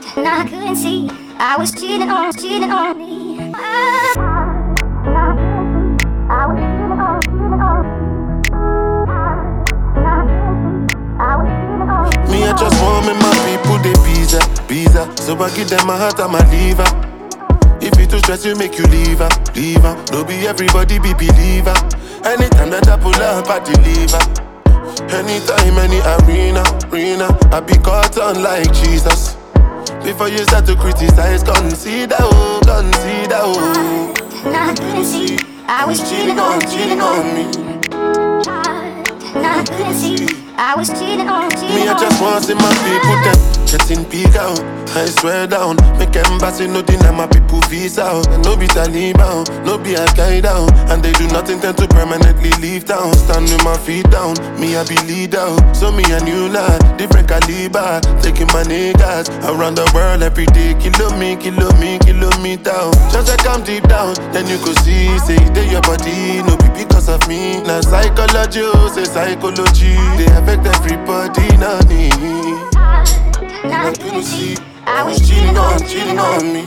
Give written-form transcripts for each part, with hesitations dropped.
and I couldn't see. I was cheating on me. I was cheating on Me, I just want me, my people, they visa. So I give them my heart and my liver. If you too stress, you make you leave her. No be everybody be believer. Anytime that I pull up, I deliver. Anytime, any arena, I be caught on like Jesus. Before you start to criticize, consider, oh. and I couldn't see. I was cheating on me. And I couldn't see. I was cheating on Me, I just want to see my people them getting big out. I swear down, make embassy no deny my people visa out. And no be Taliban, no be Al-Qaeda, and they do not intend to permanently leave town. Stand with my feet down, me I be leader. So me a new lad, different caliber. Taking my niggas around the world every day. Kilometer. Just like I'm deep down, then you could see, say they your body, no be because of me. Now psychology, say psychology, they affect everybody, not me. And I couldn't see. I was cheating on me.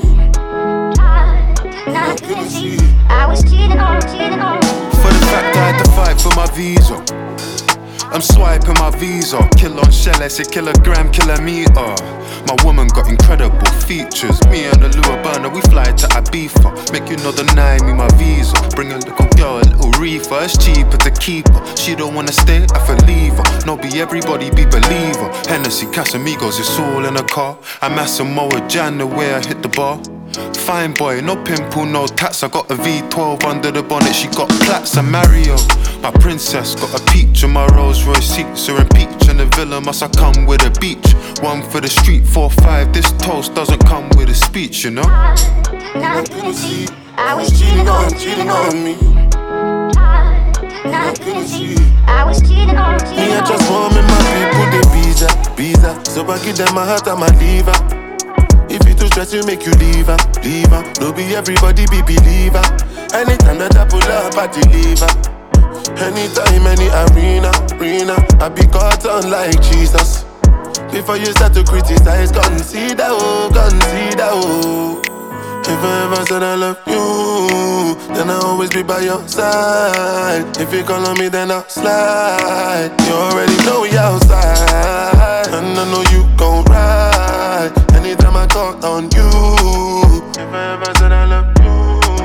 And I couldn't see. I was cheating on me. For the fact I had to fight for my visa, I'm swiping my visa. Kill on shell, I say kilogram, kilometer. My woman got incredible features. Me and the Lua burner, we fly to Ibiza. Make you know deny me my visa. Bring a little girl, a little reefer. It's cheaper to keep her. She don't wanna stay, I feel leave her. No be everybody be believer. Hennessy, Casamigos, it's all in a car. I'm at Samoa Jan the way I hit the bar. Fine boy, no pimple, no tats. I got a V12 under the bonnet. She got plaits and Mario. My princess got a peach and my Rolls Royce seats are in peach. And the villa must have come with a beach. One for the street, 4-5. This toast doesn't come with a speech, you know. And I couldn't see. I was cheating on me. And I couldn't see. I was cheating on me. Me, I just want me, my people, they visa. So I give them my heart and my liver. If you too stress, you make you leave her. No be everybody be believer. Anytime that I pull up, I deliver. Anytime, any arena, I be caught on like Jesus. Before you start to criticize, consider, oh. If I ever said I love you, then I'll always be by your side. If you call on me, then I'll slide. You already know we outside, and I know you gon' ride anytime I talk on you. If I ever said I love you.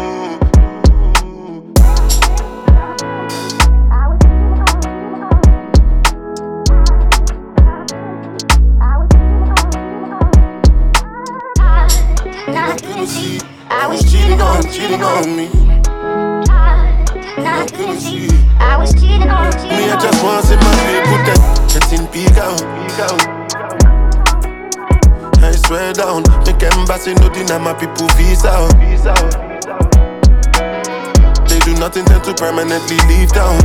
And I couldn't see. I was cheating on me. And I couldn't see. I was cheating on me. Me, I just want to see my people them getting big out. I swear down, make embassy no deny my people visa out. They do not intend to permanently leave town.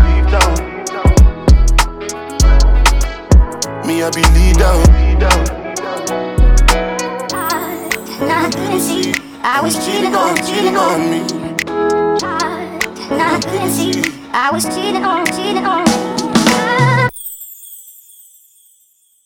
Me, I be lead out. And I couldn't see. I was cheating on me. And I couldn't see. I was cheating on me.